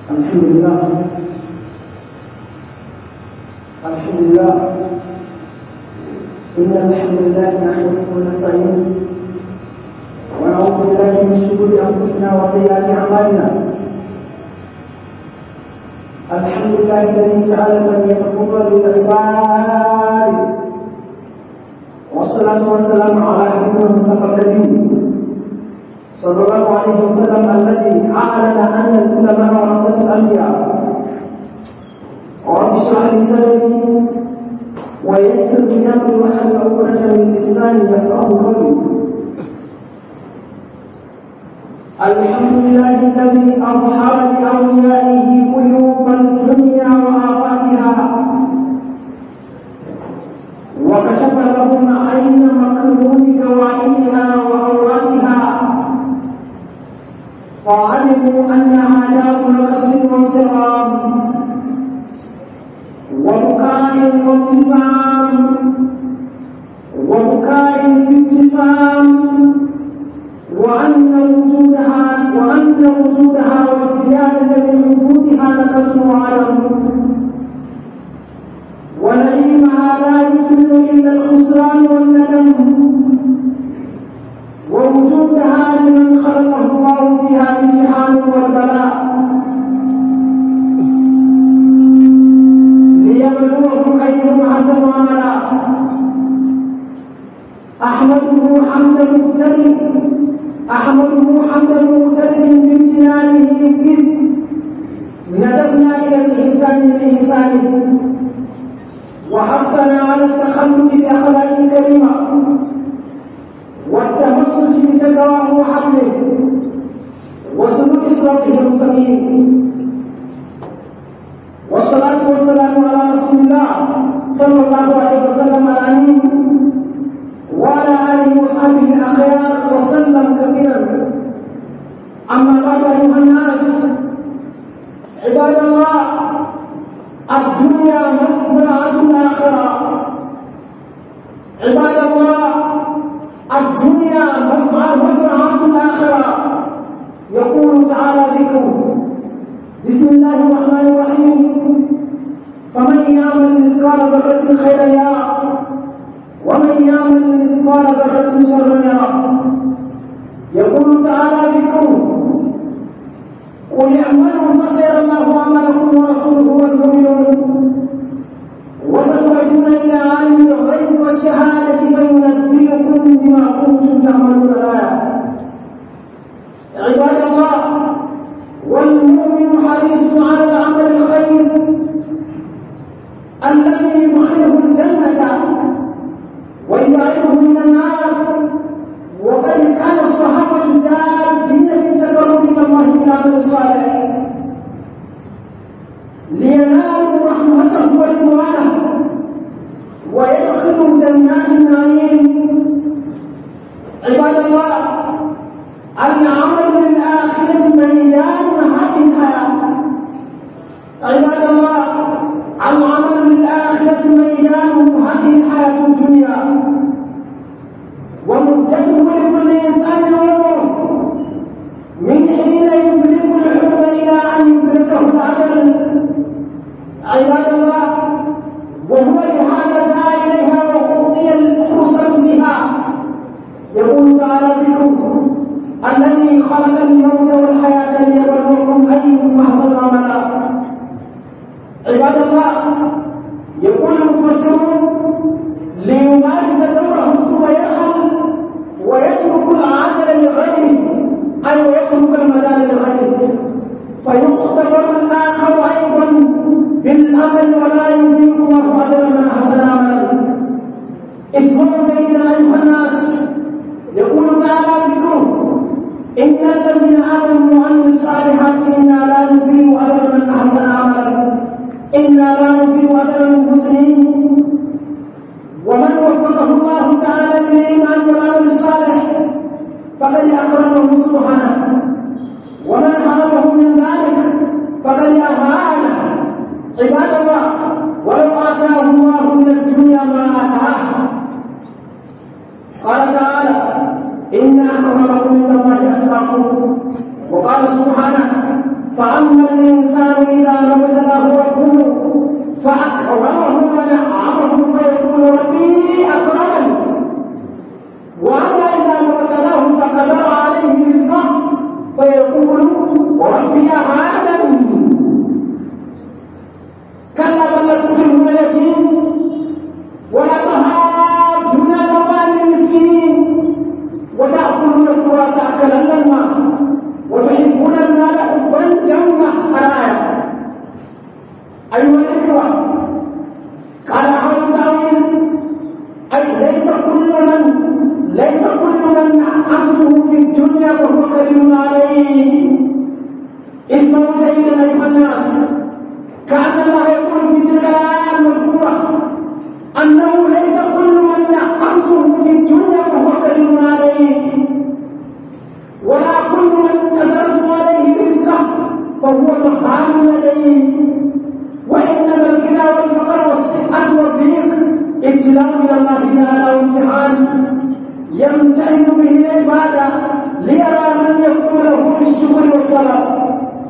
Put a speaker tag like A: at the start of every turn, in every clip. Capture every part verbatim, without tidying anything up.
A: الحمد لله الحمد لله إن الحمد لله نحمده ونستعينه ونعوذ بالله من شرور أنفسنا وسيئات أعمالنا. الحمد لله الذي جعل من يتقبل العباد، والصلاة والسلام على حبيبنا المصطفى الكريم صلى الله عليه وسلم الذي أعلن أن العلماء ورثة الأنبياء. رب اشرح لي صدري ويسر لي أمري واحلل عقدة من لساني يفقهوا قولي. الحمد لله الذي أظهر لأوليائه قلوب الدنيا وآفاتها، وكشف لهم عين مكنون جوانبها وأوقاتها، فعلموا أنها دار نقص وانصرام وبكاء وابتسام وبكاء بابتسام، وأن وجودها وأن وجودها والزيادة من وجودها نقص وعدم، ونعيمها لا يزيد إلا الخسران والندم، ووجودها لمن خلقه الله بها الامتحان والبلاء ليبلوهم أيهم أحسن عملا. أحمده حمد مبتلٍ أحمده حمد مبتلٍ بامتنانه إذ ندبنا إلى الإحسان بإحسانه، وحثنا على التخلق بأخلاق كريمة والتمسك بتقواه وحبله وسلوك صراطه المستقيم. والصلاة والسلام على رسول الله صلى الله عليه وسلم الأمين وعلى آله وصحبه الأخيار وسلم كثيرا. أما بعد أيها الناس عباد الله، الدنيا مزرعة الآخرة. عباد الله، الدنيا مزرعة الآخرة. يقول تعالى ذكره: بسم الله الرحمن الرحيم: فمن يعمل مثقال ذرة خيرا يره ومن يعمل مثقال ذرة شرا يره. يقول تعالى ذكره: قل اعملوا فسيرى الله عملكم ورسوله والمؤمنون وستردون إلى عالم الغيب والشهادة فينبئكم بما كنتم تعملون. الآية. عباد الله، والمؤمن حريص على العمل الخير الذي يدخله الجنة ويبعده من النار، وقد كان الصحابة جادين في التقرب إلى الله بالعمل الصالح لينالوا رحمته ورضوانه ويدخلوا جنات النعيم. عباد الله، العمل للآخرة ميدان هذه الحياة. عباد الله، العمل للآخرة ميدان هذه الحياة الدنيا، ومدته لكل إنسان عمر من حين يدرك الحلم إلى أن يدركه الأجل. عباد الله، وهو لهذا دعا إليها وأعطي الفرصة بها. يقول تعالى ذكره: الذي خلق الموت والحياة ليبلوكم أيكم أحسن عملا. عباد الله، يقول المفسرون: ليمارس دوره ثم يرحل ويترك العمل لغيره، أي ويترك المجال لغيره، فيختبر الآخر أيضا بالأمل ولا يضيع الله أجر من أحسن عملا. اسمعوا جيدا أيها الناس. يقول تعالى ذكره: إن الذين آمنوا وعملوا الصالحات إنا لا نضيع أجر من أحسن عملا إنا لا نضيع أجر المحسنين. ومن وفقه الله تعالى للإيمان والعمل الصالح فقد أكرمه سبحانه، ومن حرمه من ذلك فقد أهانه. عباد الله، ولو آتاه الله من الدنيا ما آتاه. قال تعالى: إن أكرمكم عند الله أتقاكم. وقال سبحانه: مقتدرون عليه. اسمعوا جيدا أيها الناس، كأن الله يقول في تلك الآية المذكورة أنه ليس كل من نعمته في الدنيا فهو كريم عليه، ولا كل من قدرت عليه رزقه فهو محال لديه، وإنما الغنى والفقر والصحة والضيق ابتلاء من الله تعالى وامتحان يمتحن به العباد ليرى من يكون له بالشكر والصلاة،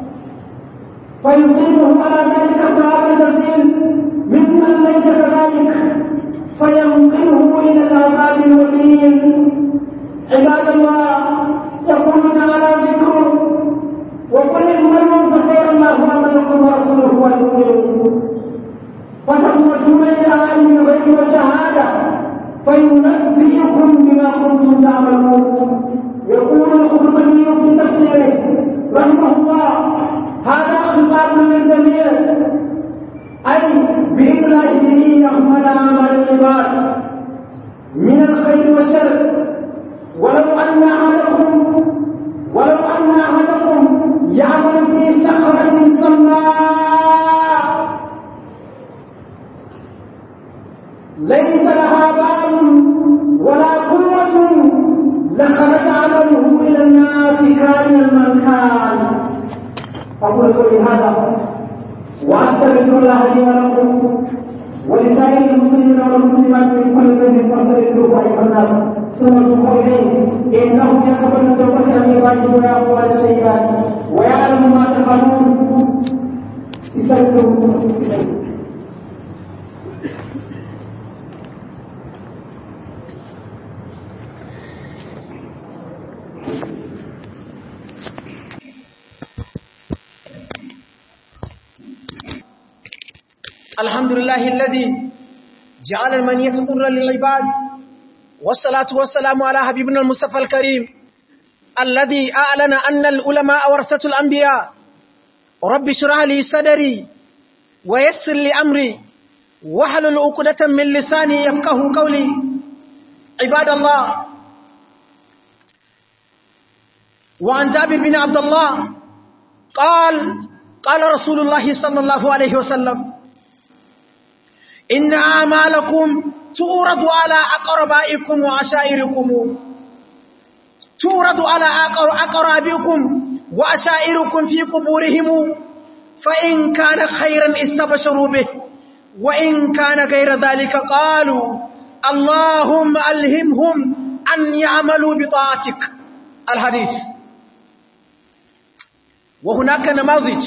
A: فيصيبه على ذلك الثواب الجزيل ممن ليس كذلك فينقله إلى العذاب الوكيل. عباد الله، يقول تعالى ذكره: وقل اعملوا فسيرى الله عملكم ورسوله والمؤمنون، فتخرجون إلى عالم الغيب والشهادة فينبئكم بما كنتم تعملون. يقول القرطبي في تفسيره رحمه الله: هذا خطاب للجميع، أي بإبلاغه يعمل أعمال العباد من الخير والشر، ولو أن أحدكم ولو أن أحدكم يعمل في صخرة صماء ليس لها بال ولا قوة لخرج عمله إلى الناس كائنا من كان. أقول قولي هذا وأستغفر الله لي ولكم ولسائر المسلمين والمسلمات من كل ذنب فاستغفروه أيها الناس ثم توبوا إليه إنه يقبل التوبة عن عباده ويعفو عن السيئات ويعلم ما تفعلون. استغفروه إليه.
B: الحمد لله الذي جعل المنية ضرا للعباد، والصلاة والسلام على حبيبنا المصطفى الكريم الذي أعلن أن العلماء ورثة الأنبياء. رب اشرح لي صدري ويسر لي أمري واحلل عقدة من لساني يفقهوا قولي. عباد الله، وعن جابر بن عبد الله قال قال رسول الله صلى الله عليه وسلم: إن أعمالكم تورد على أقربائكم وعشائركم تورد على أقربائكم وعشائركم في قبورهم، فإن كان خيرا استبشروا به، وإن كان غير ذلك قالوا اللهم ألهمهم أن يعملوا بطاعتك. الحديث. وهناك نماذج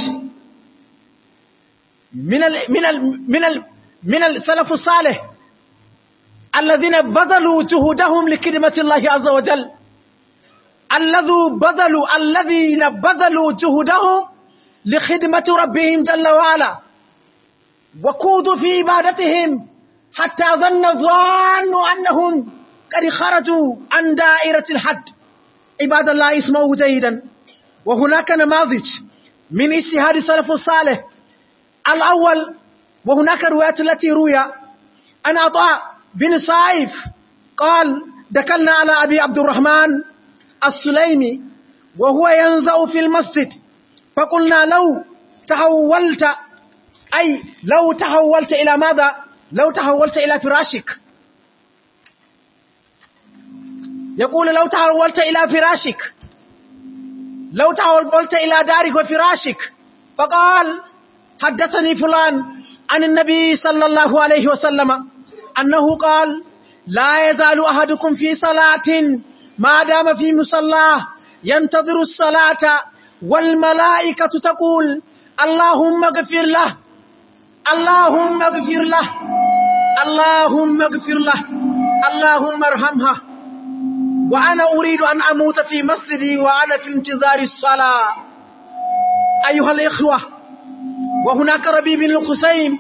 B: من ال من ال من ال من السلف الصالح الذين بذلوا جهودهم لخدمة الله عز وجل، الذين بذلوا الذين بذلوا جهودهم لخدمة ربهم جل وعلا، وقودوا في عبادتهم حتى ظن الظان أنهم قد خرجوا عن دائرة الحد. عباد الله، اسمعوا جيدا. وهناك نماذج من اجتهاد السلف الصالح. الأول، وهناك روايات التي روي عن عطاء بن صائف قال: دخلنا على أبي عبد الرحمن السليمي وهو ينزع في المسجد، فقلنا لو تحولت أي لو تحولت إلى ماذا؟ لو تحولت إلى فراشك. يقول: لو تحولت إلى فراشك، لو تحولت إلى دارك وفراشك. فقال: حدثني فلان عن النبي صلى الله عليه وسلم أنه قال: لا يزال أحدكم في صلاة ما دام في مصلاه ينتظر الصلاة والملائكة تقول اللهم اغفر له اللهم اغفر له اللهم اغفر له اللهم ارحمها، وأنا أريد أن أموت في مسجدي وأنا في انتظار الصلاة. أيها الإخوة، وهناك ربيع بن القسيم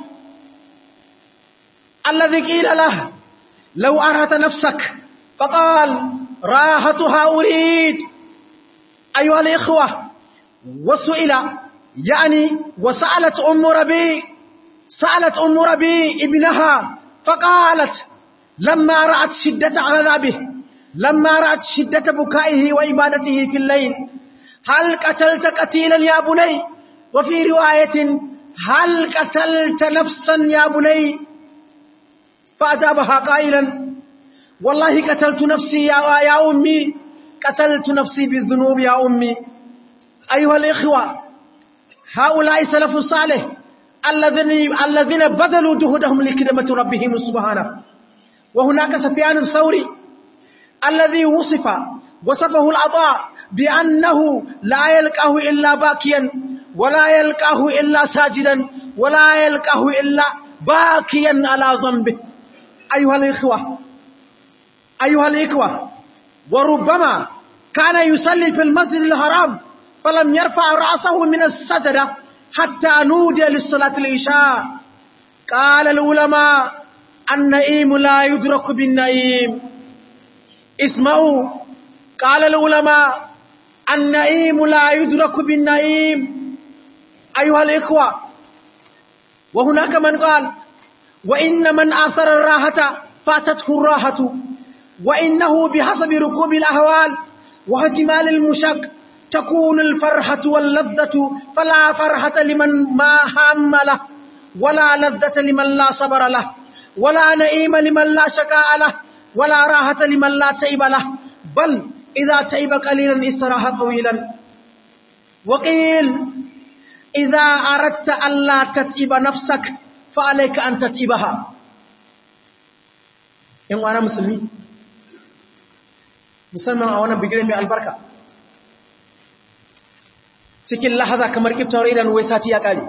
B: الذي قيل له: لو أرهت نفسك، فقال: راحتها أريد. أيها الإخوة، وسئل يعني وسألت أم ربيع سألت أم ربيع ابنها فقالت لما رأت شدة عذابه: لما رأت شدة بكائه وإبادته في الليل هل قتلت قتيلا يا بني؟ وفي رواية هل قتلت نفسا يا بني؟ فأجابها قائلا والله قتلت نفسي يا, يا أمي، قتلت نفسي بالذنوب يا أمي. أيها الإخوة، هؤلاء سلف صالح الذين الذين بذلوا جهدهم لخدمة ربهم سبحانه. وهناك سفيان الثوري الذي وصف وصفه العطاء بأنه لا يلقاه إلا باكيا ولا يلقاه إلا ساجدا ولا يلقاه إلا باكيا على ذنبه. أيها الإخوة أيها الإخوة وربما كان يصلي في المسجد الحرام فلم يرفع رأسه من السجدة حتى نودي للصلاة العشاء. قال العلماء النعيم لا يدرك بالنعيم. اسمعوا، قال العلماء النعيم لا يدرك بالنعيم. أيها الإخوة، وهناك من قال وإن من آثر الراحة فاتته الراحة، وإنه بحسب ركوب الأهوال واحتمال المشق تكون الفرحة واللذة، فلا فرحة لمن ما هم له، ولا لذة لمن لا صبر له، ولا نعيم لمن لا شقاء له، ولا راحة لمن لا تعب له، بل إذا تعب قليلا استراح طويلا. وقيل إذا أردت أن لا تتعب نفسك فعليك أن تتعبها. إن وانا مسلمين musamman a wannan bigire mai albarka, cikin lahaza kamar kiftawar idan wai sati ya kare,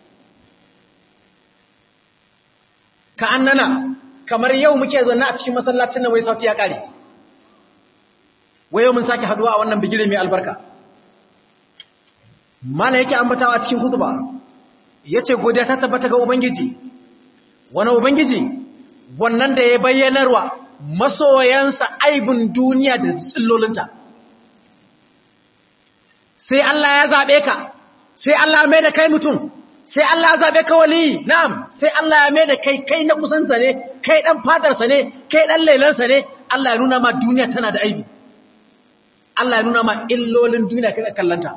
B: ka annana kamar yau muke zanna a cikin masallacin nan wai sati ya kare, wai yau mun sake haduwa a wannan bigire mai albarka. Mala yake ambatawa cikin hutuba yace godiya ta tabbata ga ubangiji, wani ubangiji wannan da ya bayyanarwa masoyansa aibin duniya da tsillolinta. Sai Allah ya zaɓe ka, sai Allah ya mai da kai mutum, sai Allah ya zaɓe ka wali, na'am, sai Allah ya mai da kai kai na kusanta ne, kai ɗan fatarsa ne, kai ɗan lailansa ne. Allah ya nuna ma duniya tana da aibi, Allah ya nuna ma illolin duniya kai da kallanta.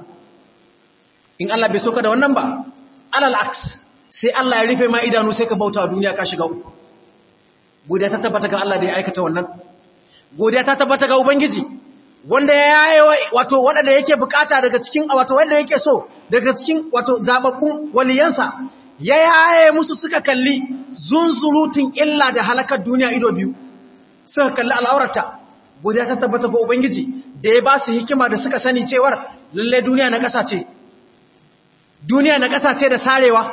B: In Allah bai soka da wannan ba, alal aks, sai Allah ya rufe ma idanu sai ka bauta duniya ka shiga uku. Godiya ta tabbata ga Allah da ya aikata wannan. Godiya ta tabbata ga Ubangiji wanda ya yaye wato wanda yake bukata daga cikin wato wanda yake so daga cikin wato zababbun waliyansa, ya yaye musu suka kalli zunzurutun illa da halakar duniya ido biyu, suka kalli al'aurata. Godiya ta tabbata ga Ubangiji da ya ba su hikima da suka sani cewar lalle duniya na ƙasa ce, duniya na ƙasa ce da sarewa,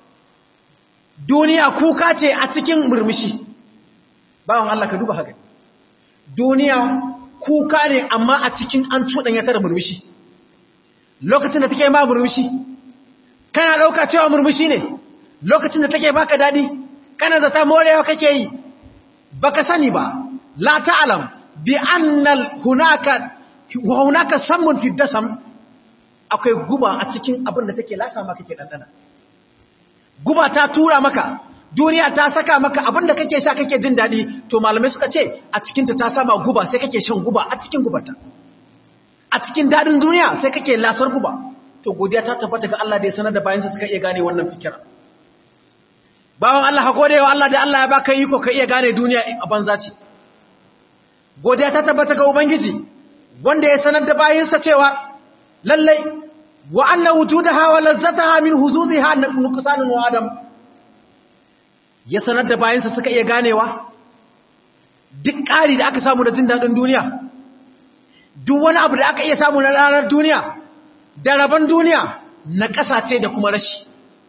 B: duniya kuka ce a cikin murmushi. Bawan Allah ka duba haka, duniya kuka ne amma a cikin an cuɗanya ta da murmushi. Lokacin da take ma murmushi kana ɗauka cewa murmushi ne, lokacin da take baka daɗi kana zata morewa kake yi, baka sani ba. La ta'lam bi annal hunaka wa hunaka sammun fi dasam, akwai guba a cikin abin da take lasa maka kake dandana. Guba ta tura maka, duniya ta saka maka abin da kake sha kake jin daɗi, to malamai suka ce a cikinta ta sama guba sai kake shan guba a cikin gubarta. A cikin daɗin duniya sai kake lasar guba. To godiya ta tabbata ga Allah da ya sanar da bayansa suka iya gane wannan fikira. Bawan Allah ha gode wa Allah da Allah ya baka iko ka iya gane duniya a banza ce. Godiya ta tabbata ga Ubangiji wanda ya sanar da bayansa cewa lallai wa anna wujudaha wa lazzataha min huzuziha nuqsanun wa adam. Ya sanar da bayansa suka iya ganewa duk ƙari da aka samu da jin daɗin duniya, duk wani abu da aka iya samu na ranar duniya da rabon duniya na ƙasa ce da kuma rashi.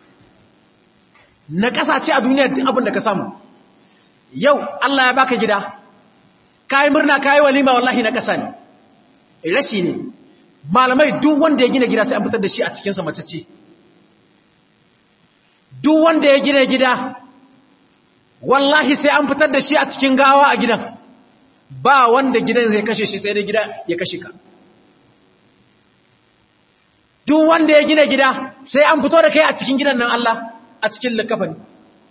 B: Na ƙasa ce a duniya duk abin da ka samu. Yau Allah ya baka gida, ka yi murna ka yi walima, wallahi na ƙasa ne, rashi ne. Malamai duk wanda ya gina gida sai an fitar da shi a cikinsa mace ce. Duk wanda ya gina gida wallahi sai an fitar da shi a cikin gawa a gidan, ba wanda gidan zai kashe shi sai dai gida ya kashe ka. Duk wanda ya gina gida sai an fito da kai a cikin gidan nan Allah a cikin likafani.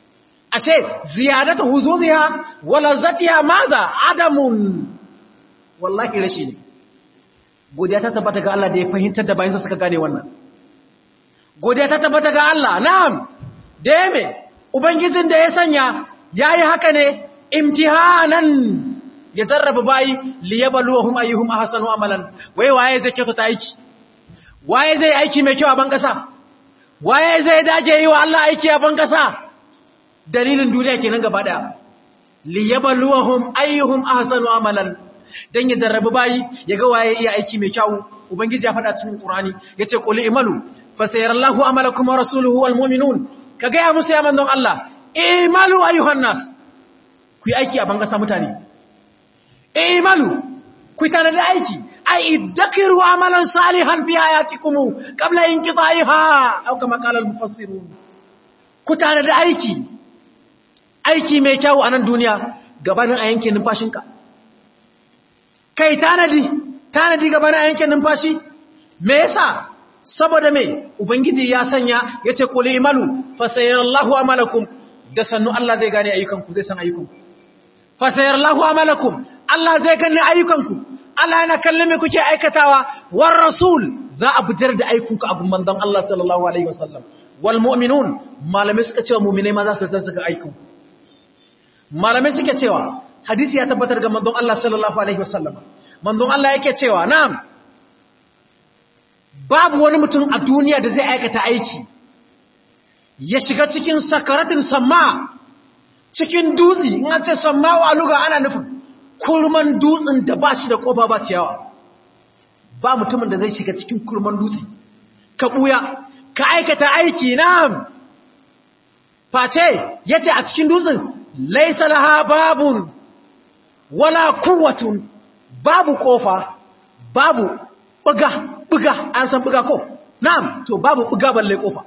B: Ashe ziyadatu huzuziha wa lazzatiha maza adamun, wallahi rashi ne godiya ta tabbata ga Allah da ya fahimtar da bayansa suka gane wannan godiya ta tabbata ga Allah na'am da ya me ubangijin da ya sanya yayi haka ne imtihanan ya jarraba bayi liyabluwahum ayyuhum ahsanu amalan wai waye zai kyautata aiki waye zai aiki mai kyau a ban kasa waye zai dage yi wa Allah aiki a ban kasa dalilin duniya kenan gaba daya liyabluwahum ayyuhum ahsanu amalan dan ya jarrabu bayi yaga waye iya aiki mai kyau ubangiji ya faɗa cikin Qur'ani yace qul imalu fasayarallahu amalakum wa rasuluhu wal mu'minun kaga ya musu ya manzon Allah imalu ayyuhan nas ku yi aiki a bangasa mutane imalu ku tana da aiki ai iddakiru amalan salihan fi hayatikum qabla inqita'iha aw kama qala al mufassirun ku tana da aiki aiki mai kyau a nan duniya gabanin a yanke numfashinka kai tanadi tanadi gabanin a yanke numfashi me yasa saboda me ubangiji ya sanya yace qul imalu fasayarallahu amalakum da sannu Allah zai gane ayyukanku zai san ayyukanku fasayarallahu amalakum Allah zai gane ayyukanku Allah yana kallon me kuke aikatawa war rasul za a bujar da ayyukanku abun manzon Allah sallallahu alaihi wasallam wal mu'minun malamai suka cewa mu'minai ma za su san suka ayyukanku malamai suke cewa hadisi ya tabbatar ga manzon Allah sallallahu alaihi wasallam manzon Allah yake cewa na'am babu wani mutum a duniya da zai aikata aiki ya shiga cikin sakaratin samma cikin dutse in an ce samma wa luga ana nufin kurman dutsen da ba shi da kofa ba ciyawa ba mutumin da zai shiga cikin kurman dutse ka buya ka aikata aiki na'am face yace a cikin dutsen laysa laha babun wala quwwatun babu kofa babu buga buga an san buga ko na'am to babu buga balle kofa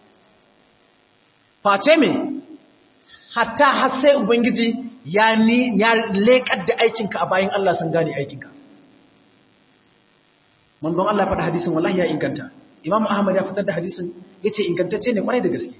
B: face me hatta har sai ubangiji ya ni ya lekar da aikinka a bayan Allah sun gane aikinka manzon Allah ya faɗa hadisin wallahi ya inganta Imam Ahmad ya fitar da hadisin yace ingantacce ne kwarai da gaske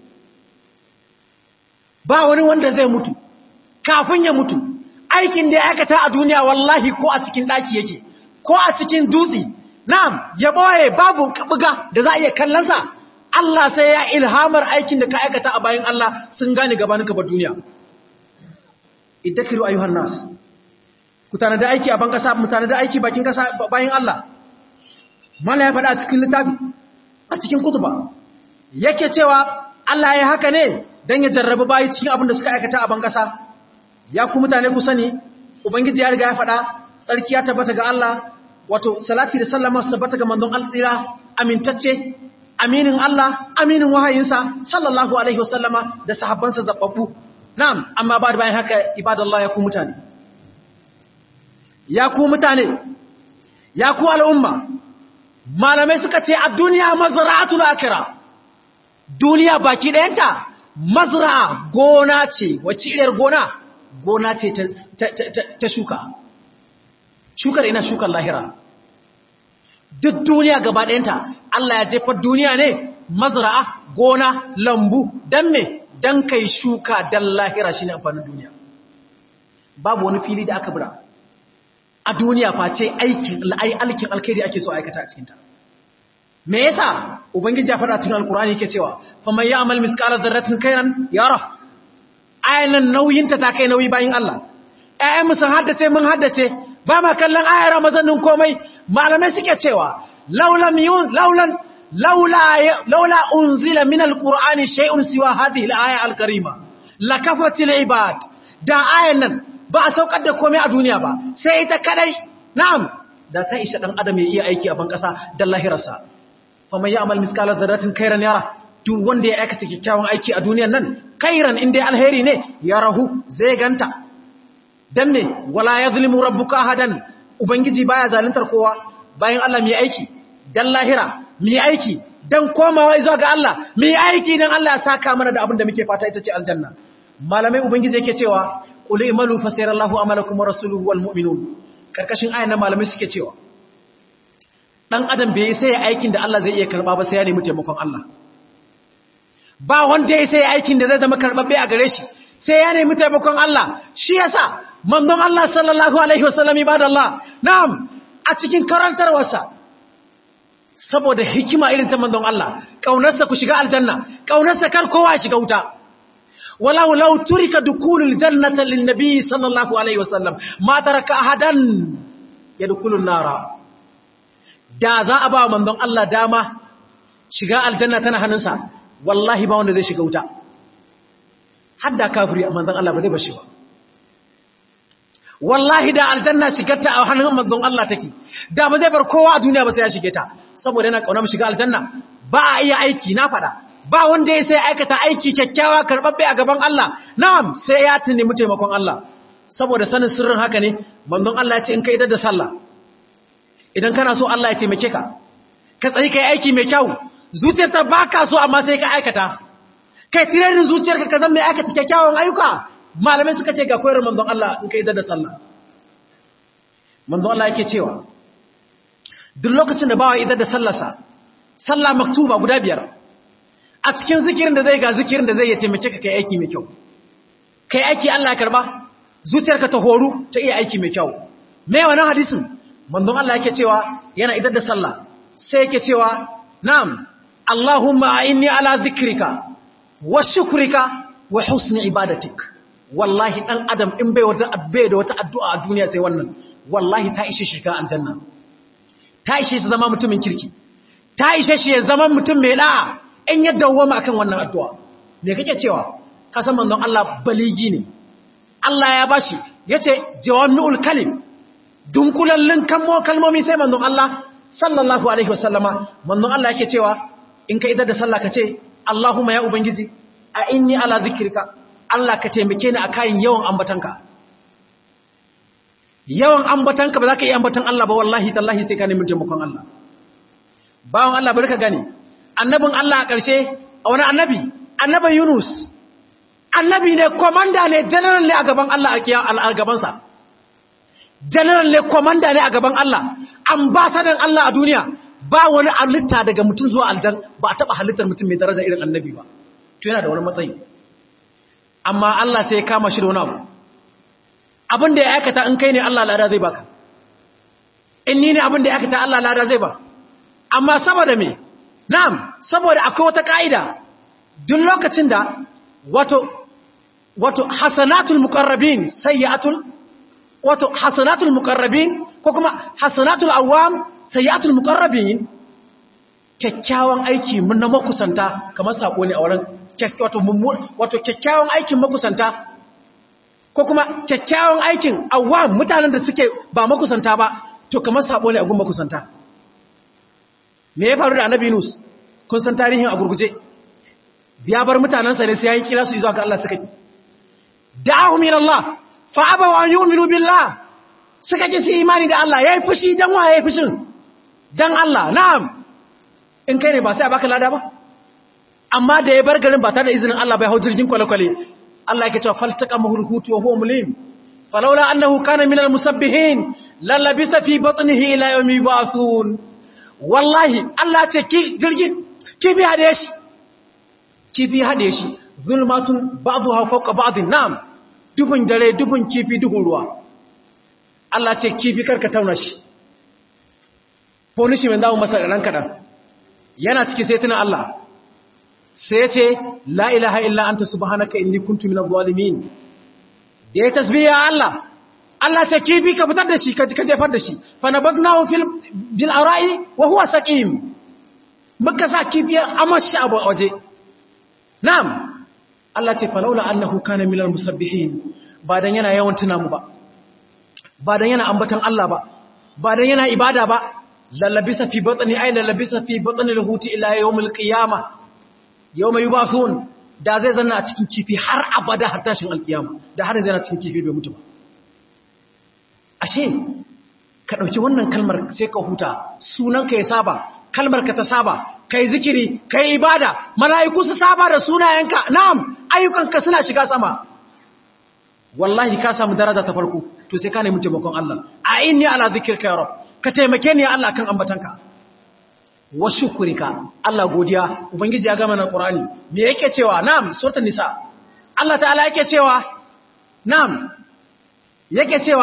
B: ba wani wanda zai mutu kafin ya mutu aikin da ya aikata a duniya wallahi ko a cikin daki yake ko a cikin dutse na'am ya boye babu buga da za a iya kallonsa Allah sai ya ilhamar aikin da ka aikata a bayan Allah sun gane gabaninka ba duniya iddakiru ayyuhan nas ku tana da aiki a ban kasa mu tana da aiki bakin kasa bayan Allah mala ya faɗa a cikin littafi a cikin kutuba yake cewa Allah ya haka ne dan ya jarrabe bayi cikin abin da suka aikata a ban kasa ya ku mutane ku sani ubangiji ya riga ya faɗa tsarki ya tabbata ga Allah wato salati da sallama su tabbata ga manzon Allah amintacce aminin Allah aminin wahayinsa sallallahu alaihi wasallama da sahabbansa zababbu na'am amma ba da bayan haka ibadallah ya ku mutane ya ku mutane ya ku al'umma malamai suka ce a duniya mazra'atul akhirah duniya baki dayanta mazra'a gona ce wace iriyar gona gona ce ta shuka shukar ina shukar lahira duk duniya gaba ɗayanta Allah ya jefa duniya ne mazra'a gona lambu dan me dan kai shuka dan lahira shine amfanin duniya babu wani fili da aka bura a duniya face aikin ai alkin alkhairi ake so aikata a cikin ta me yasa ubangiji ya faɗa cikin alqur'ani yake cewa faman ya'mal mithqala dharratin khairan yara ayan nauyinta ta kai nauyi bayin Allah ayyan mu sun haddace mun haddace ba ma kallon ayar ramazanin komai malamai suke cewa laulam yun laulan laula laula unzila min alqur'ani shay'un siwa hadhihi alaya alkarima lakafatil ibad da ayan nan ba a saukar da komai a duniya ba sai ita kadai na'am da ta isha dan adam ya iya aiki a ban kasa dan lahirarsa faman ya'mal miskala dharratin khairan yara duk wanda ya aikata kyakkyawan aiki a duniyar nan khairan inda alheri ne yarahu zai ganta dan me wala yazlimu rabbuka ahadan ubangiji baya zaluntar kowa bayan Allah mai aiki dan lahira mai aiki dan komawa zuwa ga Allah mai aiki dan Allah ya saka mana da abin da muke fata ita ce aljanna malamai ubangiji yake cewa qul imalu fasayarallahu amalakum wa rasuluhu wal mu'minun karkashin ayan nan malamai suke cewa dan adam bai sai aikin da Allah zai iya karba ba sai ya nemi taimakon Allah ba wanda ya sai aikin da zai zama karbabbe a gare shi sai ya nemi taimakon Allah shi yasa manzon Allah sallallahu alaihi wasallam ibadallah na'am a cikin karantarwarsa saboda hikima irin ta manzon Allah kaunarsa ku shiga aljanna kaunarsa kar kowa shiga wuta walau law turika dukulul jannati lin nabi sallallahu alaihi wasallam ma taraka ahadan yadkhulun nara da za a ba manzon Allah dama shiga aljanna tana hannunsa wallahi ba wanda zai shiga wuta hadda kafiri manzon Allah ba zai bashi ba wallahi da aljanna shigarta a hannun manzon Allah take da ba zai bar kowa a duniya ba sai ya shige ta saboda yana kauna mu shiga aljanna ba a iya aiki na fada ba wanda ya sai aikata aiki kyakkyawa karbabbe a gaban Allah na'am sai ya tuni mu taimakon Allah saboda sanin sirrin haka ne manzon Allah ya ce in kai idar da sallah idan kana so Allah ya taimake ka ka tsayi kai aiki mai kyau zuciyarta baka so amma sai ka aikata kai tirenin zuciyarka ka zama mai aikata kyakkyawan ayyuka malamai suka ce ga koyar manzon Allah in kai da sallah manzon Allah yake cewa duk lokacin da bawa idar da sallarsa sallah maktuba guda biyar a cikin zikirin da zai ga zikirin da zai ya taimake ka kai aiki mai kyau kai aiki Allah ya karba zuciyarka ta horu ta iya aiki mai kyau me wannan hadisin manzon Allah yake cewa yana idar da sallah sai yake cewa na'am Allahumma a'inni ala dhikrika wa shukrika wa husni ibadatik wallahi dan adam in bai wata bai da wata addu'a a duniya sai wannan wallahi ta ishe shi ka aljanna ta ishe shi zama mutumin kirki ta ishe shi ya zama mutum mai da'a in ya dawwama akan wannan addu'a me kake cewa ka san manzon Allah baligi ne Allah ya bashi yace jawami'ul kalim dunkulallin kalmo kalmomi sai manzon Allah sallallahu alaihi wasallama manzon Allah yake cewa in ka idar da sallah ka ce Allahumma ya ubangiji a inni ala zikrika Allah ka taimake ni akan yawan ambatanka yawan ambatanka ba za ka yi ambatan Allah ba wallahi tallahi sai ka nemi taimakon Allah bawon Allah bari ka gani annabin Allah a ƙarshe a wani annabi annabi Yunus annabi ne komanda ne general ne a gaban Allah a gabansa general ne komanda ne a gaban Allah ambassador Allah a duniya ba wani halitta daga mutum zuwa aljan ba a taba halittar mutum mai daraja irin annabi ba to yana da wani matsayi amma Allah sai ya kama shi da wani abu abin da ya aikata in kai ne Allah lada zai baka in ni ne abin da ya aikata Allah lada zai ba amma saboda me na'am saboda akwai wata ka'ida duk lokacin da wato wato hasanatul muqarrabin sayyi'atul wato hasanatul muqarrabin ko kuma hasanatul awam sayyi'atul muqarrabin kyakkyawan aiki mun na makusanta kamar sako ne a wurin wato mummur wato kyakkyawan aikin makusanta ko kuma kyakkyawan aikin awam mutanen da suke ba makusanta ba to kamar sako ne a gun makusanta me ya faru da annabi Yunus kun san tarihin a gurguje biya bar mutanansa ne sai ya kira su zuwa ga Allah suka yi da'ahum ila Allah fa abaw an yu'minu billah suka ji su imani da Allah yayi fushi dan waye yayi fushin dan Allah na'am in kai ne ba sai a baka lada ba amma da ya bar garin ba tare da izinin Allah bai hau jirgin kwale-kwale Allah yake cewa faltaqamahu al-hutu wa huwa mulim falawla annahu kana min al-musabbihin lalabitha fi batnihi ila yawmi yub'athun wallahi Allah ce ki jirgin kifi hade shi kifi hade shi zulmatun ba'daha fawqa ba'din nam dubun dare dubun kifi dubun ruwa Allah ce kifi karka tauna shi ponishi men dawo masa ran kadan yana ciki sai tuna Allah sai ce la ilaha illa anta subhanaka inni kuntu minadh zalimin da ya tasbiya Allah Allah ce kifi ka fitar da shi ka jefar da shi fa nabadnahu fil bil ara'i wa huwa saqim muka sa kifi amashi abu waje na'am Allah ce falawla annahu kana minal musabbihin ba dan yana yawan tuna mu ba ba dan yana ambatan Allah ba ba dan yana ibada ba lalabisa fi batni ay lalabisa fi batni al-huti ila yawmil qiyamah yawma yubathun da zai zanna a cikin kifi har abada har tashin alkiyama da har zai zanna cikin kifi bai mutu ba ashe ka dauki wannan kalmar sai ka huta sunanka ya saba kalmar ka ta saba kai zikiri kai ibada mala'iku su saba da sunayenka na'am ayyukanka suna shiga sama wallahi ka samu daraja ta farko to sai ka nemi taimakon Allah a inni ala zikrika ya rab ka taimake ni ya Allah kan ambatanka wa shukrika Allah godiya ubangiji ya gama na Qur'ani me yake cewa na'am suratul nisa Allah ta'ala yake cewa na'am yake cewa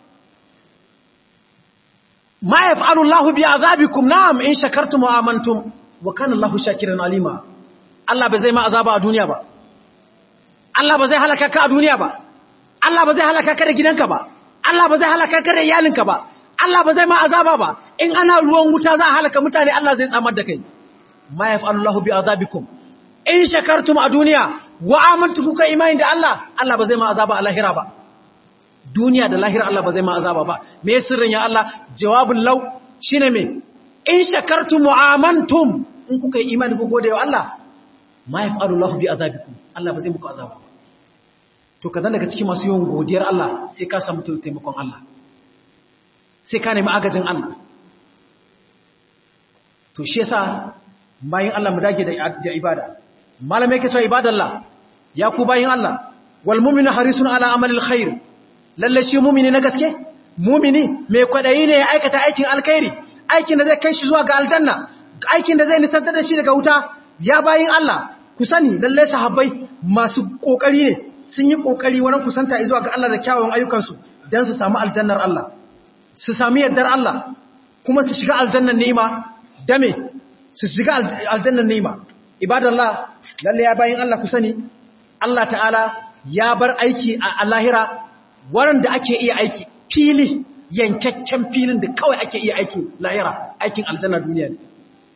B: ma yaf'alu Allahu bi'azabikum na'am in shakartum wa amantum wa kana Allahu shakiran alima Allah ba zai ma azaba a duniya ba Allah ba zai halaka ka a duniya ba Allah ba zai halaka ka da gidanka ba Allah ba zai halaka ka da iyalinka ba Allah ba zai ma azaba ba in ana ruwan wuta za a halaka mutane Allah zai tsamar da kai ma yaf'alu Allahu bi'azabikum in shakartum a duniya wa amantu kuka imani da Allah Allah ba zai ma azaba a lahira ba duniya da lahira Allah ba zai ma azaba ba me sirrin ya Allah jawabul law shine me in shakartum wa amantum in kuka imani ku gode wa Allah ma yaf'alu Allahu bi'azabikum Allah ba zai muku azaba ba to kadan daga cikin masu yawan godiyar Allah sai ka samu taimakon Allah sai ka nemi agajin Allah to shi yasa bayin Allah mu dage da ibada malamai ke cewa ibadallah ya ku bayin Allah wal mu'minu harisun ala amalil khair lalle shi mu'mini na gaske mu'mini mai kwadayi ne ya aikata aikin alkhairi aikin da zai kai shi zuwa ga aljanna aikin da zai nisantar da shi daga wuta ya bayin Allah ku sani lalle sahabbai masu kokari ne sun yi kokari wurin kusanta zuwa ga Allah da kyawawan ayyukansu dan su samu aljannar Allah su sami yardar Allah kuma su shiga aljannar ni'ima dame su shiga aljannar ni'ima ibadallah lalle ya bayin Allah ku sani Allah ta'ala ya bar aiki a lahira waɗanda ake iya aiki fili yankakken filin da kawai ake iya aikin lahira aikin aljanna duniya ne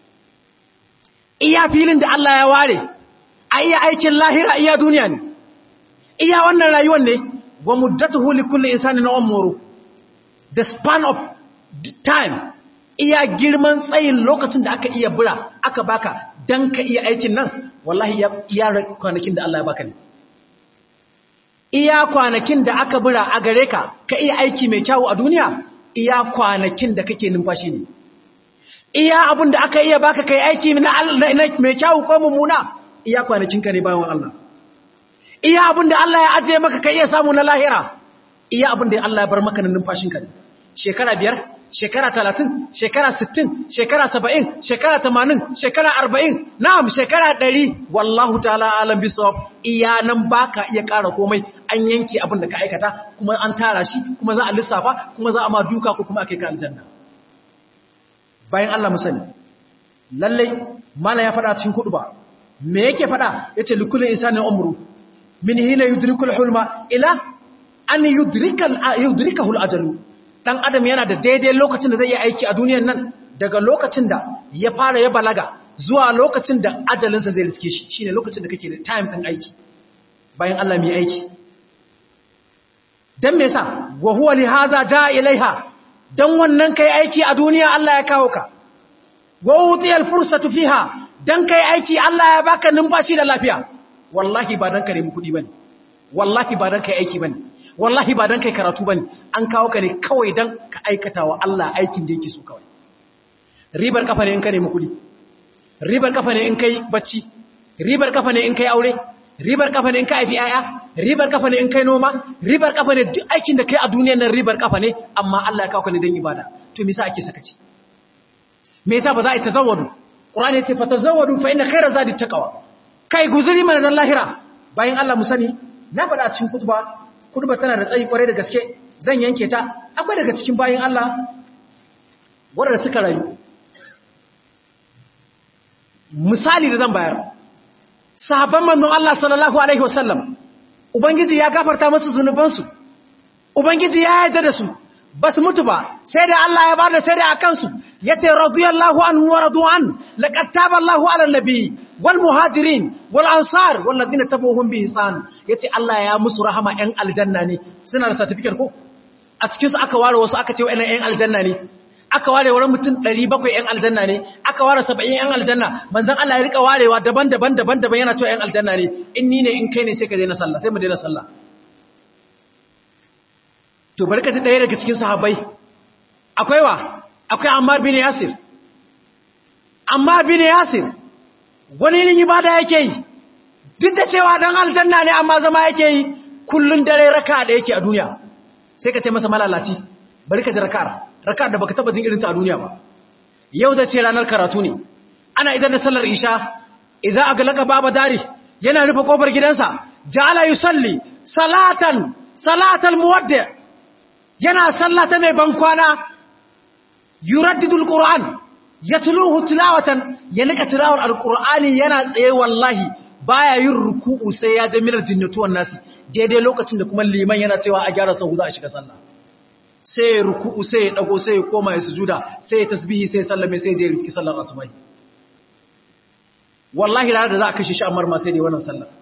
B: iya filin da Allah ya ware a iya aikin lahira iya duniya ne iya wannan rayuwar ne wa muddatuhu li kulli insanin umru the span of time iya girman tsayin lokacin da aka iya bura aka baka dan ka iya aikin nan wallahi iya kwanakin da Allah ya baka ne iya kwanakin da aka bura a gare ka ka iya aiki mai kyau a duniya iya kwanakin da kake numfashi ne iya abin da aka iya baka kai aiki mai kyau ko mummuna iya kwanakin ka ne bayan Allah iya abin da Allah ya ajiye maka ka iya samu na lahira iya abin da Allah ya bar maka na numfashin ka ne shekara biyar shekara talatin shekara sittin shekara saba'in shekara tamanin shekara arba'in na'am shekara ɗari wallahu ta'ala alam bisawab iya nan baka iya ƙara komai an yanke abin da ka aikata kuma an tara shi kuma za a lissafa kuma za a ma duka ko kuma a kai ka aljanna bayan Allah mu sani lallai mala ya faɗa cikin kudu ba me yake faɗa yace likulli insanin umru min hina yudrikul hulma ila an yudrikal yudrikahu al-ajalu dan adam yana da daidai lokacin da zai yi aiki a duniyar nan daga lokacin da ya fara ya balaga zuwa lokacin da ajalinsa zai riske shi shine lokacin da kake da time din aiki bayan Allah mai aiki dan me yasa wa huwa li hadha jaa ilaiha dan wannan kai aiki a duniya Allah ya kawo ka wa utiyal fursatu fiha dan kai aiki Allah ya baka numfashi da lafiya wallahi ba dan kare mu kudi bane wallahi ba dan kai aiki bane wallahi ba dan kai karatu bane an kawo ka ne kawai dan ka aikata wa Allah aikin da yake so kawai ribar kafa ne in ka nemi kudi ribar kafa ne in kai bacci ribar kafa ne in kai aure ribar kafa ne in ka haifi aya ribar kafa ne in kai noma ribar kafa ne duk aikin da kai a duniyar nan ribar kafa ne amma Allah ya kawo ka ne dan ibada to me yasa ake sakaci me yasa ba za a yi tazawwadu Qur'ani ya ce fa tazawwadu fa inna khayra zadi taqwa kai guzuri mana dan lahira bayan Allah mu sani na faɗa cikin kutuba kutuba tana da tsayi kware da gaske zan yanke ta akwai daga cikin bayan Allah wanda suka rayu misali da zan bayar sahabban manzon Allah sallallahu alaihi wasallam ubangiji ya gafarta musu zunubansu ubangiji ya yarda da su basu mutu ba sai da Allah ya bada sai da akan su yace radiyallahu anhu wa radu'an laqad taba Allahu ala nabi wal muhajirin wal ansar wal ladina tabuhum bi ihsan yace Allah ya musu rahama ɗan aljanna ne suna da certificate ko a cikin su aka ware wasu aka ce wa'annan ɗan aljanna ne aka ware wurin mutum ɗari bakwai ɗan aljanna ne aka ware saba'in ɗan aljanna manzon Allah ya rika warewa daban-daban daban-daban yana cewa ɗan aljanna ne in ni ne in kai ne sai ka daina sallah sai mu daina sallah to bari ka ji ɗaya daga cikin sahabbai akwai wa akwai Ammar bin Yasir Ammar bin Yasir wani irin ibada yake yi duk da cewa dan aljanna ne amma zama yake yi kullun dare raka da yake a duniya sai ka ce masa malalaci bari ka ji raka'ar raka'ar da baka taba jin irin ta a duniya ba yau da ce ranar karatu ne ana idan da sallar isha idza aglaka baba dari yana rufe kofar gidansa ja'ala yusalli salatan salatal muwaddi yana sallata mai bankwana yuraddidu alquran yatluhu tilawatan ya nika tilawar alqur'ani yana tsaye wallahi baya yin ruku'u sai ya jamilar jinnatuwan nasi daidai lokacin da kuma liman yana cewa a gyara sahu za a shiga sallah sai ya ruku'u sai ya dago sai ya koma ya sujuda sai ya tasbihi sai ya sallame sai ya je riski sallar asubai wallahi ranar da za a kashe shi ammar ma sai dai wannan sallar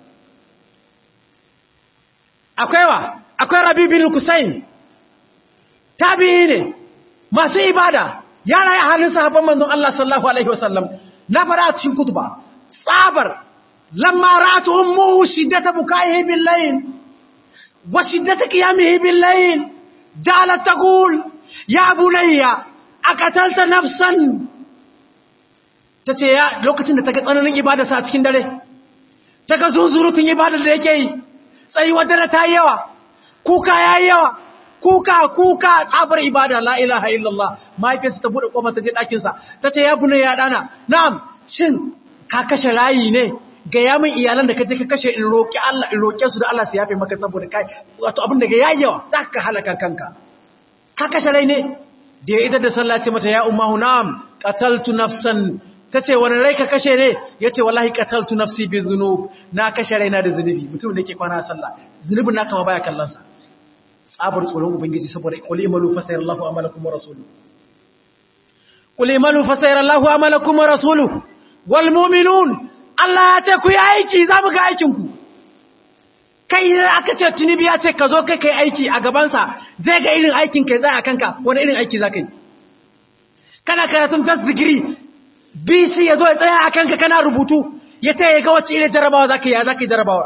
B: akwai wa akwai Rabi bin Kusayn tabi'i ne masu ibada ya rayu halin sahabban manzon Allah sallallahu alaihi wasallam na fara cikin kutuba tsabar lamma ra'at ummuhu shiddata bukaihi bil layl wa shiddata qiyamihi bil layl ja'alat taqul ya bunayya aqatalta nafsan tace ya lokacin da take tsananin ibada sa cikin dare take zuzurutun ibadar da yake yi tsayuwar dare ta yi yawa kuka yayi yawa kuka kuka tsabar ibada la ilaha illallah mahaifiyarsa ta bude kofar ta je ɗakin sa tace ya bunayya ya dana na'am shin ka kashe rayi ne ga yamin iyalan da kaje ka kashe in roki Allah in roke su da Allah su yafe maka saboda kai wato abin da ga yayi yawa zaka halaka kanka ka kashe rai ne da ya idar da sallah ce mata ya ummu na'am qataltu nafsan tace wani rai ka kashe ne yace wallahi qataltu nafsi bi dhunub na kashe raina da zunubi mutum da yake kwana sallah zunubin naka ma baya kallon sa tsabar tsoron ubangiji saboda qul imalu fasayarallahu amalakum wa rasuluhu qul imalu fasayarallahu amalakum wa rasuluhu wal mu'minun Allah ya ce ku yi aiki za mu ga aikinku kai aka ce tunibi ya ce ka zo kai kai aiki a gabansa zai ga irin aikin kai zai a kanka wani irin aiki za ka yi kana karatun first degree B C ya zo ya tsaya a kanka kana rubutu ya ce ya ga wacce irin jarabawa za ka yi ya za ka yi jarabawa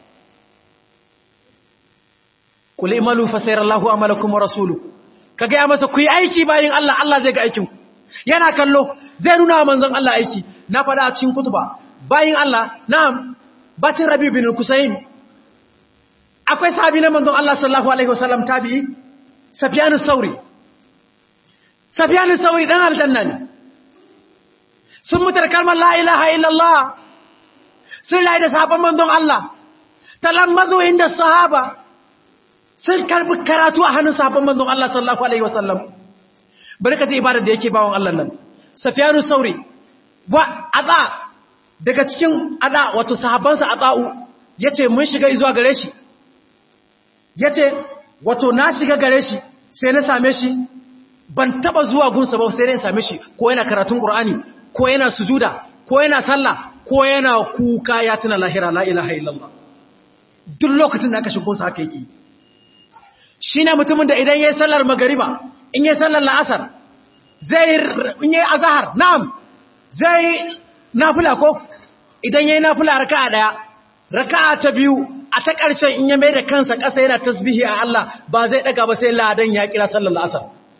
B: kul imalu fa sayarallahu amalakum wa rasuluhu ka ga masa ku yi aiki bayin Allah Allah zai ga aikinku yana kallo zai nuna wa manzon Allah aiki na faɗa a cikin kutuba bayin Allah na'am batin Rabi bin Kusayn akwai sahabi na manzon Allah sallallahu alaihi wasallam tabi'i Sufyan as-Sauri Sufyan as-Sauri dan aljanna ne sun mutar kalmar la ilaha illallah sun lai da sahabban manzon Allah talammazu inda sahaba sun karbi karatu a hannun sahabban manzon Allah sallallahu alaihi wasallam barka ji ibadar da yake bawon Allah nan Sufyan as-Sauri wa ada daga cikin ada wato sahabbansa ada'u yace mun shiga zuwa gare shi yace wato na shiga gare shi sai na same shi ban taba zuwa gunsa ba sai na same shi ko yana karatun Qur'ani ko yana sujuda ko yana sallah ko yana kuka ya tuna lahira la ilaha illallah duk lokacin da aka shigo sa haka yake shine mutumin da idan yayin sallar magriba in yayin sallar la'asar zai in yayin azhar na'am zai nafila ko idan yayin nafila raka'a daya raka'a ta biyu a ta ƙarshen in ya mai da kansa ƙasa yana tasbihi a Allah ba zai daga ba sai ladan ya kira sallar asar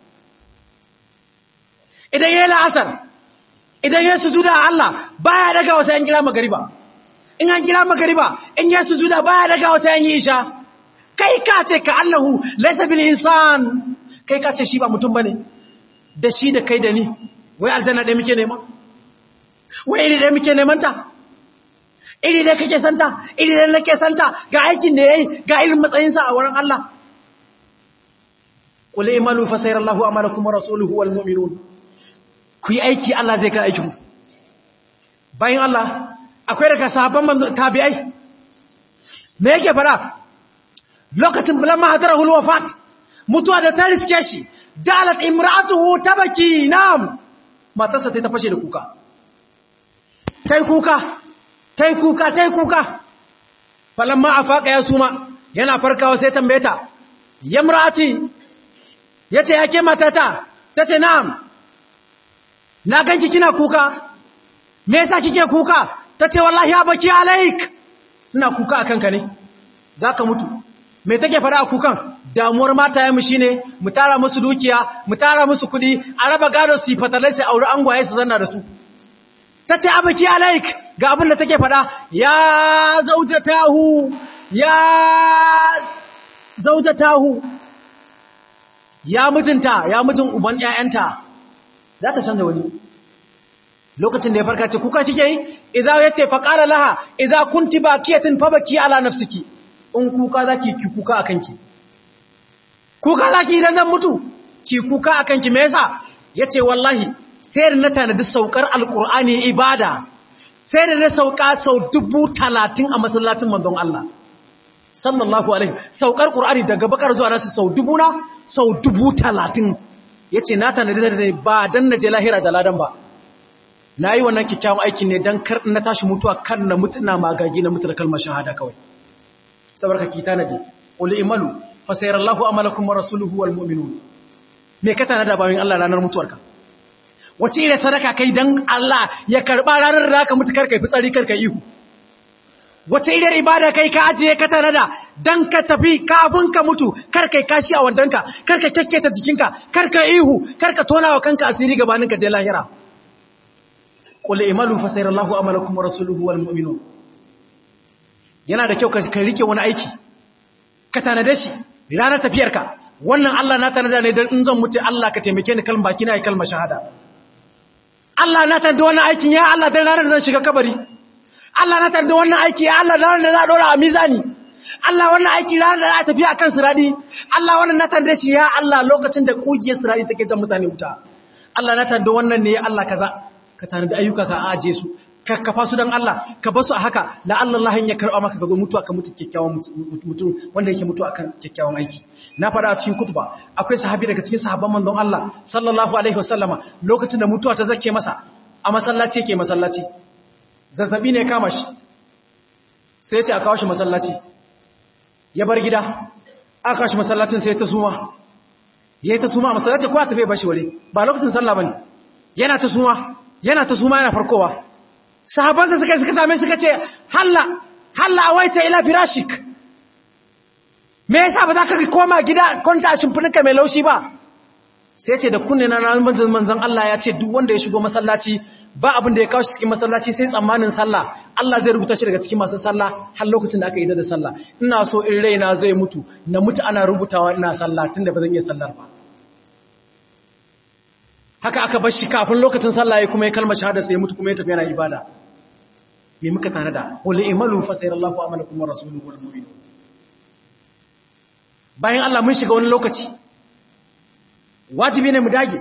B: idan yayin la'asar idan yayin sujuda a Allah baya daga wa sai an kira magriba in an kira magriba in yayin sujuda baya daga wa sai an yi isha kai ka ce ka Allahu laysa bil insan kai ka ce shi ba mutum bane da shi da kai da ni wai aljanna dai muke nema wai iri dai muke neman ta iri dai kake santa iri dai nake santa ga aikin da yayi ga irin matsayin sa a wurin Allah qul imalu fa sayarallahu amalakum wa rasuluhu wal mu'minun ku yi aiki Allah zai ka aikin bayan Allah akwai daga sahabban manzo tabi'ai me yake fara lokacin bulamma hadarahul wafat mutuwa da ta riske shi jalat imra'atuhu tabaki nam matarsa ta fashe da kuka tai kuka tai kuka tai kuka falamma afaka ya suma yana farkawa sai tambaye ta yamrati yace yake matata tace na'am na ganki kina kuka me yasa kike kuka tace wallahi abaki alaik ina kuka akan ka ne zaka mutu me take fara a kukan damuwar mataye mu shine mu tara musu dukiya mu tara musu kudi a raba gado su fatalai sai aure angwaye su zanna da su tace abaki alaik ga abin da take fada ya zaujatahu ya zaujatahu ya mijinta ya mijin uban ƴaƴanta za ta canza wani lokacin da ya farka ce kuka kike yi idza yace fa qala laha idza kunti bakiyatin fabaki ala nafsiki in kuka zaki ki kuka akan ki kuka zaki idan zan mutu ki kuka akan ki me yasa yace wallahi sai da na tanadi saukar alqur'ani ibada sai da na sauka sau dubu talatin a masallacin manzon Allah sallallahu alaihi saukar qur'ani daga bakar zuwa nasu sau dubu na sau dubu talatin yace na tanadi da ba dan naje lahira da ladan ba nayi wannan kikkiawan aikin ne dan kar na tashi mutuwa kan na mutuna magagi na mutu da kalmar shahada kawai sabarka ki tanadi qul imalu fasayarallahu amalakum wa rasuluhu wal mu'minun me ka tanada bayin Allah ranar mutuwarka wace ire sadaka kai dan Allah ya karba ranar da ka mutu karkai fitsari karkai ihu wace ire ibada kai ka ajiye ka tanada dan ka tafi kafin ka mutu karkai kashi a wandanka karka kekketa jikinka karka ihu karka tona wa kanka asiri gabanin ka je lahira qul imalu fasayarallahu amalakum wa rasuluhu wal mu'minun yana da kyau ka rike wani aiki ka tanade shi ranar tafiyarka wannan Allah na tanada ne dan in zan mutu Allah ka taimake ni kalma baki na yi kalmar shahada Allah na tanada wannan aikin ya Allah dan ranar da zan shiga kabari Allah na tanada wannan aiki ya Allah ranar da za a dora a mizani Allah wannan aiki ranar da za a tafi akan siradi Allah wannan na tanada shi ya Allah lokacin da kugiyar siradi take jan mutane wuta Allah na tanada wannan ne ya Allah kaza ka tanada ayyuka ka aje su ka kafa su dan Allah ka basu a haka la Allah ya karba maka ka zo mutuwa ka mutu kyakkyawan mutum wanda yake mutuwa akan kyakkyawan aiki na fada a cikin kutuba akwai sahabi daga cikin sahabban manzon Allah sallallahu alaihi wasallama lokacin da mutuwa ta zake masa a masallaci yake masallaci zazzabi ne kama shi sai ya ce a kawo shi masallaci ya bar gida aka kawo shi masallacin sai ta suma yayi ta suma a masallaci ko ta bai bashi wale ba lokacin sallah bane yana ta suma yana ta suma yana farkowa sahabansa suka suka same suka ce halla halla awaita ila firashik me yasa ba za ka koma gida kwanta a shimfininka mai laushi ba sai ce da kunne na manzon manzon Allah ya ce duk wanda ya shigo masallaci ba abin da ya kawo shi cikin masallaci sai tsammanin sallah Allah zai rubuta shi daga cikin masu sallah har lokacin da aka yi da sallah ina so in raina zai mutu na mutu ana rubutawa ina sallah tunda ba zan iya sallar ba haka aka bar shi kafin lokacin sallah ya kuma ya kalmar shahada sai ya mutu kuma ya tafi yana ibada me muka tare da qul imalu fasayarallahu amalakum wa rasuluhu wal mu'minun bayan Allah mun shiga wani lokaci wajibi ne mu dage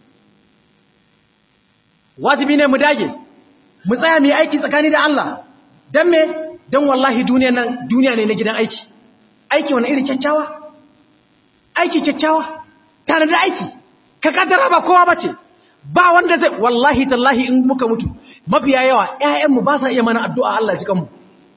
B: wajibi ne mu dage mu tsaya mu yi aiki tsakani da Allah dan me dan wallahi duniya nan duniya ne na gidan aiki aiki wani iri kyakkyawa aiki kyakkyawa tare da aiki ka kaddara ba kowa bace ba wanda zai wallahi tallahi in muka mutu mafiya yawa ƴaƴanmu ba sa iya mana addu'a Allah ji kanmu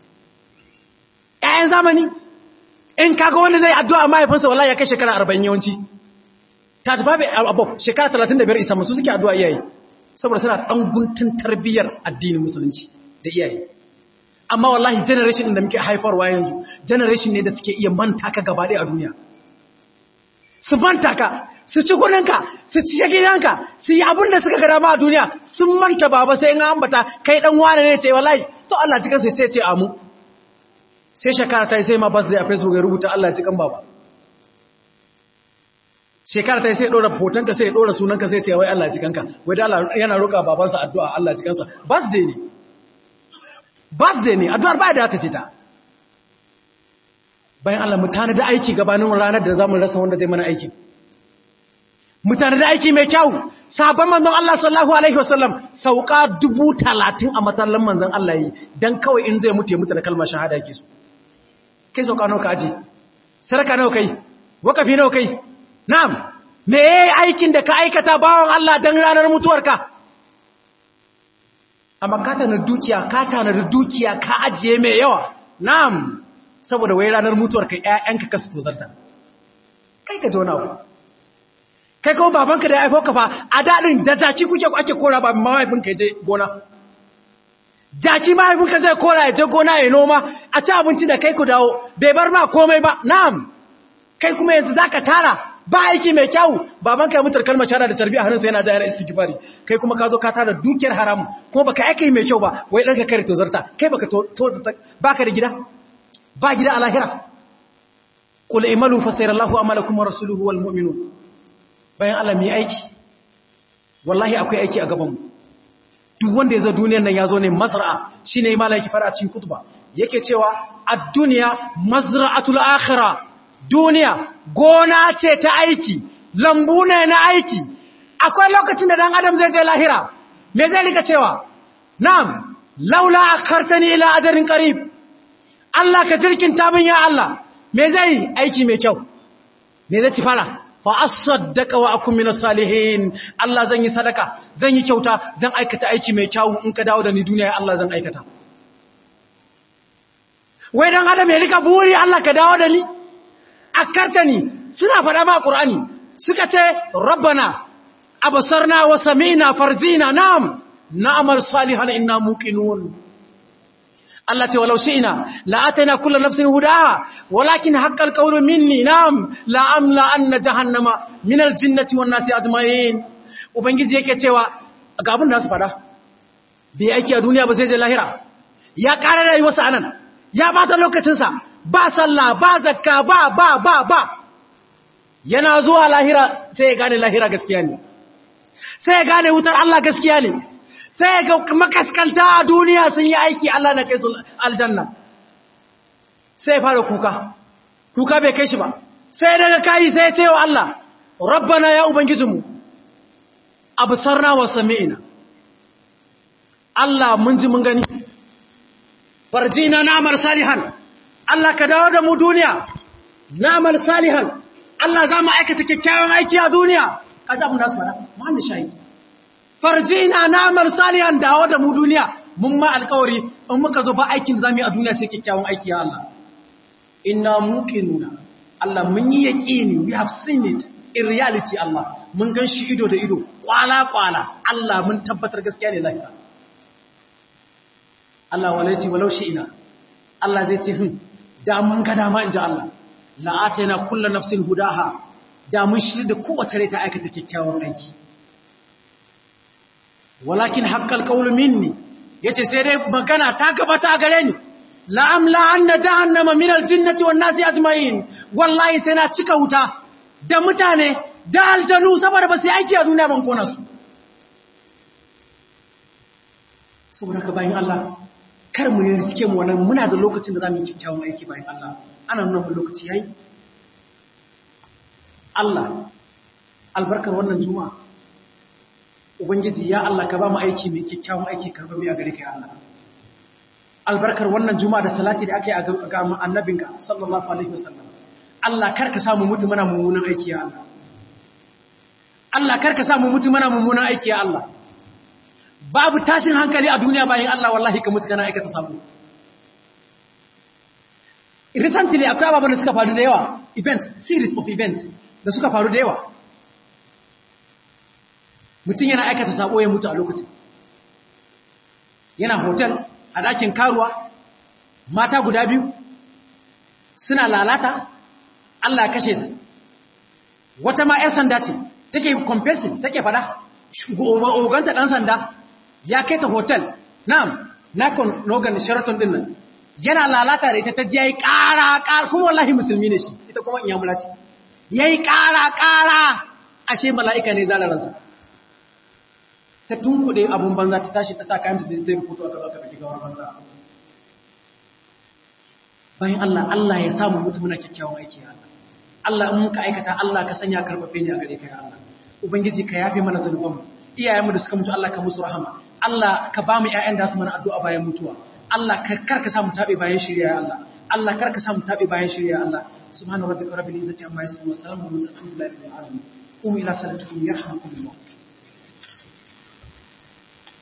B: ƴaƴan zamani in kaga wanda zai addu'a mahaifinsa wallahi ya kai shekara arba'in yawanci ta tafi abu shekara talatin da biyar isa musu suke addu'a iyaye saboda suna ɗan guntun tarbiyyar addinin musulunci da iyaye amma wallahi generation ɗin da muke haifarwa yanzu generation ne da suke iya manta ka gaba ɗaya a duniya su manta ka su ci kuninka su ci gidanka su yi abin da suka gada ma a duniya sun manta baba sai in ambata kai ɗan wane ne ce wallahi to Allah cikin sai sai ce amu sai shekara ta yi sai ma birthday a Facebook ya rubuta Allah cikin baba shekara ta yi sai ɗora hotonka sai ya ɗora sunanka sai ce wai Allah cikinka wai da Allah yana roƙa babansa addu'a Allah cikinsa birthday ne birthday ne addu'ar ba da ta ce ta bayan Allah mutane da aiki gabanin ranar da zamu rasa wanda zai mana aiki mutane da aiki mai kyau sahabban manzon Allah sallallahu alaihi wasallam sauka dubu talatin a matallan manzon Allah yi dan kawai in zai mutu ya mutu da kalmar shahada yake so kai sauka nawa ka aje saraka nawa kai wakafi nawa kai na'am me yayi aikin da ka aikata bawon Allah dan ranar mutuwarka amma ka tana dukiya ka tana dukiya ka ajiye mai yawa na'am saboda wai ranar mutuwarka ƴaƴanka kasu tozarta kai ka jona ku kai kuma babanka da ya aifo ka fa a dadin da jaki kuke ake kora ba mahaifinka ya je gona jaki mahaifinka zai kora ya je gona ya noma a ci abinci da kai ku dawo bai bar ma komai ba na'am kai kuma yanzu zaka tara ba aiki mai kyau babanka ya mutar kalmar shahada da tarbiya hannunsa yana jayar istighfari kai kuma ka zo ka tara dukiyar haramu kuma baka aiki mai kyau ba wai danka kare tozarta kai baka to baka da gida ba gida a lahira qul imalu fasayarallahu amalakum wa rasuluhu wal mu'minun bayan Allah mai aiki wallahi akwai aiki a gabanmu duk wanda ya zo duniyar nan ya zo ne mazra'a shine malaki fara a cikin kutuba yake cewa ad-dunya mazra'atul akhirah duniya gona ce ta aiki lambu ne na aiki akwai lokacin da dan adam zai je lahira me zai rika cewa na'am laula akartani ila ajarin qarib Allah ka jirkinta min ya Allah me zai aiki mai kyau me zai ci fara fa asaddaqa wa akum minas salihin Allah zan yi sadaka zan yi kyauta zan aikata aiki mai kyau in ka dawo da ni duniya Allah zan aikata wai dan adam ya rika buri Allah ka dawo da ni akartani suna fada ma Qur'ani suka ce rabbana abasarna wa sami'na farjina na'am na'mal salihan inna muqinun Allah ce walau shi'na la atayna kullu nafsin hudaha walakin haqqal qawlu minni na'am la amla anna jahannama minal jinnati wan nasi ajma'in ubangiji yake cewa ga abin da su fada bai aiki a duniya ba sai je lahira ya ƙara rayuwarsa anan ya bata lokacinsa ba sallah ba zakka ba ba ba ba yana zuwa lahira sai ya gane lahira gaskiya ne sai ya gane wutar Allah gaskiya ne sai ga makaskanta a duniya sun yi aiki Allah na kai su aljanna sai ya fara kuka kuka bai kai shi ba sai daga kai sai ya ce wa Allah rabbana ya ubangijinmu absarna wa sami'na Allah mun ji mun gani farjina na'mal salihan Allah ka dawo da mu duniya na'mal salihan Allah za mu aikata kyakkyawan aiki a duniya kaza abin da su fara muhammad shahid farjina na'mal salihan dawo da mu duniya mun ma alƙawari in muka zo ba aikin da zamu yi a duniya sai kyakkyawan aiki ya Allah inna muqinuna Allah mun yi yaqini we have seen it in reality Allah mun gan shi ido da ido kwala kwala Allah mun tabbatar gaskiya ne lafiya Allah walaci walau ina. Allah zai ce hin da mun ga dama inji Allah la atayna kullu nafsin hudaha da mun shirye da kowace rai ta aikata kyakkyawan aiki walakin haqqal qawlu minni yace sai dai magana ta gabata gare ni la amla anna jahannama minal jinnati wan nasi ajma'in wallahi sai na cika wuta da mutane da aljanu saboda ba sai aiki a duniya ban kona su saboda ka bayin Allah kar mu yi riske mu wannan muna da lokacin da zamu yi kyakkyawan aiki bayin Allah ana nuna mu lokaci yayi Allah albarkar wannan juma'a ubangiji ya Allah ka ba mu aiki mai kyakkyawan aiki karba mai a gare ka ya Allah albarkar wannan juma'a da salati da ake ga annabinka sallallahu alaihi wasallam Allah kar ka samu mutu mana mummunan aiki ya Allah Allah kar ka samu mutu mana mummunan aiki ya Allah babu tashin hankali a duniya bayan Allah wallahi ka mutu kana aikata sabo recently akwai ababen da suka faru da yawa event series of events da suka faru da yawa mutum yana aikata sabo ya mutu a lokacin yana hotel a ɗakin karuwa mata guda biyu suna lalata Allah ya kashe su wata ma 'yan sanda ce take confessing take fada oganta ɗan sanda ya kai ta hotel na'am nakon logan sheraton din nan yana lalata da ita ta ji yayi ƙara ƙara kuma wallahi musulmi ne shi ita kuma iyamura ce yayi ƙara ƙara ashe mala'ika ne zalaransa ta tunkuɗe abun banza ta tashi ta sa kayan ta zai rubutu aka aka baki gawar banza bayan Allah Allah ya samu mutum na kyakkyawan aiki ya Allah Allah in muka aikata Allah ka sanya karfafe ne a gare ka ya Allah ubangiji ka yafe mana zanubanmu iyayenmu da suka mutu Allah ka musu rahama Allah ka ba mu ƴaƴan da su mana addu'a bayan mutuwa Allah kar ka sa mu tabe bayan shirya ya Allah Allah kar ka sa mu tabe bayan shirya ya Allah subhana rabbika rabbil izzati amma yasifun wa salamun alal mursalin alhamdulillahi rabbil alamin qum ila salatikum yarhamukumullah